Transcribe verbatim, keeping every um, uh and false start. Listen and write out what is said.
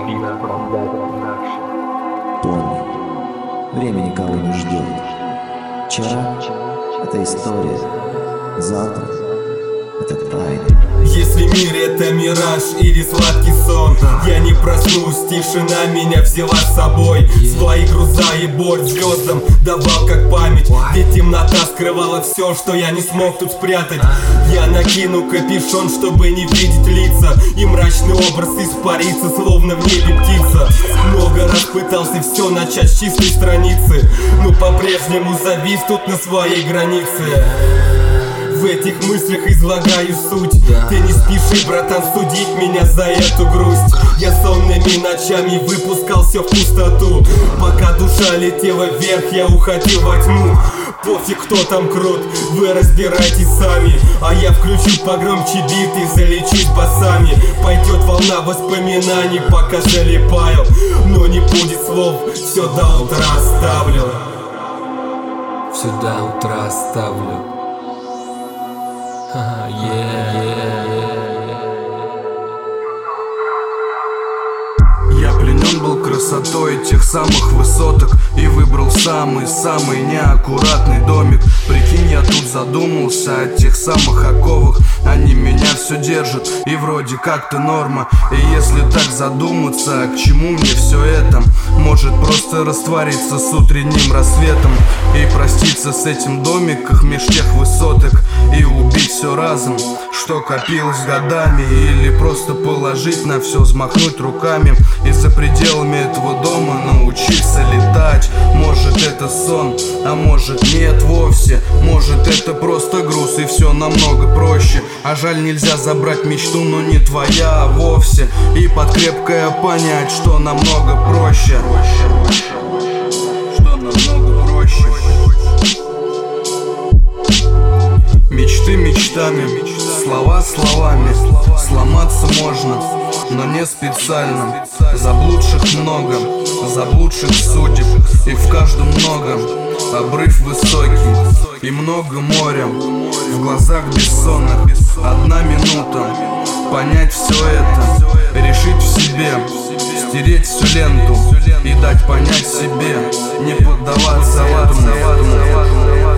Помни, время никого не ждет. Вчера — это история, завтра — это тайна. Если мир это мираж или сладкий сон, я не проснусь, тишина меня взяла с собой. Свои груза и боль звездам давал как память, где темнота скрывала все, что я не смог тут спрятать. Я накину капюшон, чтобы не видеть лица, и мрачный образ испарится, словно в небе птица. Много раз пытался все начать с чистой страницы, но по-прежнему завис тут на своей границе. В этих мыслях излагаю суть. Ты не спеши, братан, судить меня за эту грусть. Я сонными ночами выпускал все в пустоту. Пока душа летела вверх, я уходил во тьму. Пофиг, кто там крут, вы разбирайтесь сами. А я включу погромче бит и залечусь басами. Пойдет волна воспоминаний, пока залипаю. Но не будет слов, все до утра оставлю. Все до утра оставлю. Uh, yeah, yeah, yeah. Я пленен был красотой тех самых высоток и выбрал самый-самый неаккуратный домик. Прикинь, я тут задумался о тех самых оковах. Они меня все держат, и вроде как-то норма. И если так задуматься, к чему мне все это? Может просто раствориться с утренним рассветом и проститься с этим домиком меж тех высоток, и убить все разом, что копилось годами. Или просто положить на все, взмахнуть руками и за пределами этого дома научиться летать. Может это сон, а может нет вовсе. Может это просто груз, и все намного проще. А жаль, нельзя забрать мечту, но не твоя вовсе. И под крепкое понять, что намного проще. Что намного проще. Мечты мечтами, слова словами. Сломаться можно, но не специально. Заблудших много, заблудших судеб, и в каждом много. Обрыв высокий и много моря. В глазах бессонных одна минута. Понять все это, решить в себе, стереть всю ленту и дать понять себе, не поддаваться этому.